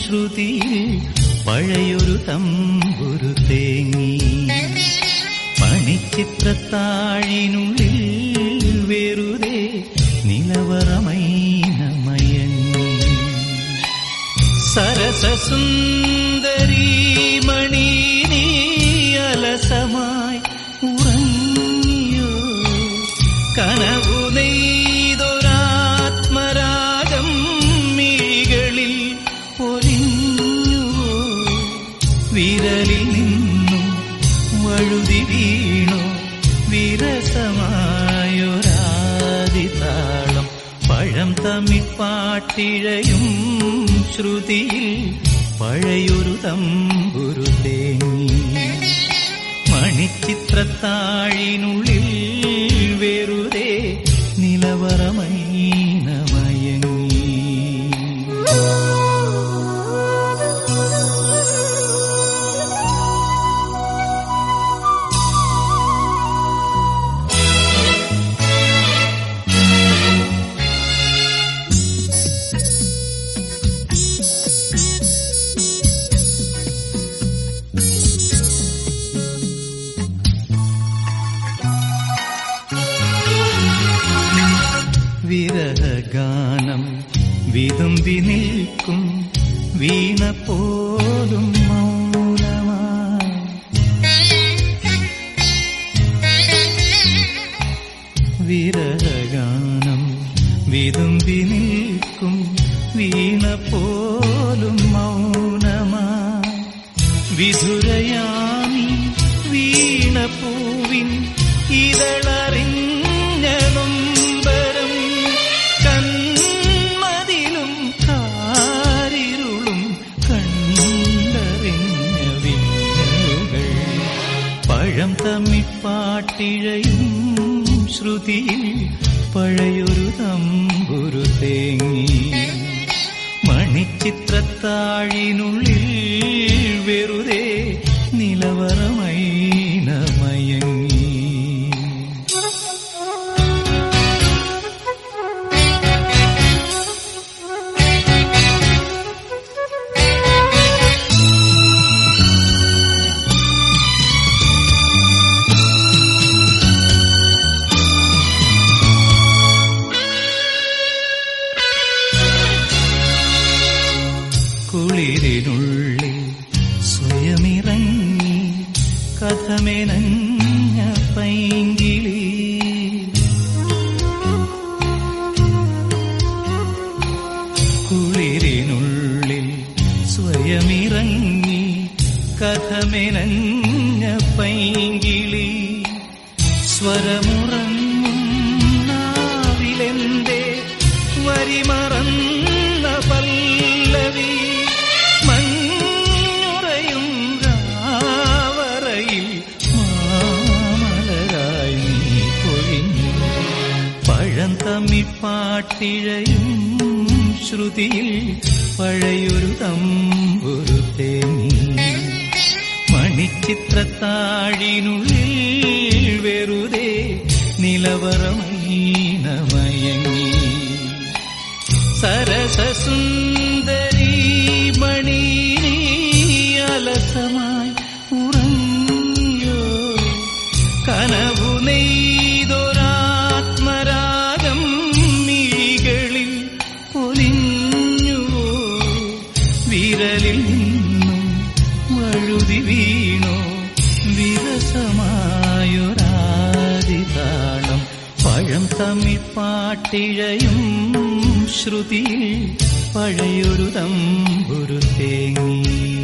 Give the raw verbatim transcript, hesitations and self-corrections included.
ശ്രുതിയിൽ പഴയൊരു തമ്പുരു തേങ്ങി. പണിച്ചിത്രത്താഴിനുള്ളിൽ വെറുതെ നിലവറമൈനമയങ്ങി. സരസസുന്ദരീ മണി നീ അലസമായി ഉറങ്ങിയോ? കനവു നെയ്തൊരാത്മരാഗം മിഴികളിൽ പൊലിഞ്ഞുവോ? വിരലിൽ നിന്നും വഴുതി വീണോ വിരസമായൊരാദിതാളം? പഴം തമിഴ്പ്പാട്ടിഴയും ശ്രുതിയിൽ പഴയൊരു തമ്പുരു തേങ്ങി. മണിച്ചിത്രത്താഴിനുള്ളിൽ വെറുതെ നിലവറമൈനമയങ്ങി. വിരഹഗാനം വിതുമ്പി നിൽക്കും വീണ പോലും മൗനമായി. വിരഹഗാനം വിതുമ്പി നിൽക്കും വീണ പോലും മൗനമായി. വിധുരയാമി വീണ പൂവിൻ ഇതളറിഞ്ഞ നൊമ്പരം. കന്മതിലും കാരിരുളും കണ്ടറിഞ്ഞ വിങ്ങലുകൾ. പഴം തമിഴ്പ്പാട്ടിഴയും ശ്രുതിയിൽ പഴയൊരു തമ്പുരു തേങ്ങി. മണിച്ചിത്രത്താഴിനുള്ളിൽ വെറുതെ നിലവറമൈനമയങ്ങി. കുളിരിനുള്ളിൽ സ്വയമിറങ്ങി കഥമെനഞ്ഞ പൈങ്കിളി. കുളിരിനുള്ളിൽ സ്വയമിറങ്ങി കഥമെനഞ്ഞ പൈങ്കിളി. സ്വരമുറങ്ങും നാവിലെന്തേ വരിമറന്ന പല്ലവി. മഞ്ഞുറയും രാവറയിൽ മാമലരായി നീ പൊഴിഞ്ഞു. പഴം തമിഴ്പ്പാട്ടിഴയും ശ്രുതിയിൽ പഴയൊരു തമ്പുരു തേങ്ങി. മണിച്ചിത്രത്താഴിനുള്ളിൽ വെറുതെ നിലവറമൈനമയങ്ങി. സരസസുന്ദരീ മണി നീ അലസമായി ഉറങ്ങിയോ? കനവു നെയ്തൊരാത്മരാഗം മിഴികളിൽ പൊലിഞ്ഞുവോ? വിരലിൽ നിന്നും വഴുതി വീണോ വിരസമായൊരാദിതാളം? പഴം തമിഴ്പ്പാട്ടിഴയും ശ്രുതിയിൽ പഴയൊരു തമ്പുരു തേങ്ങി.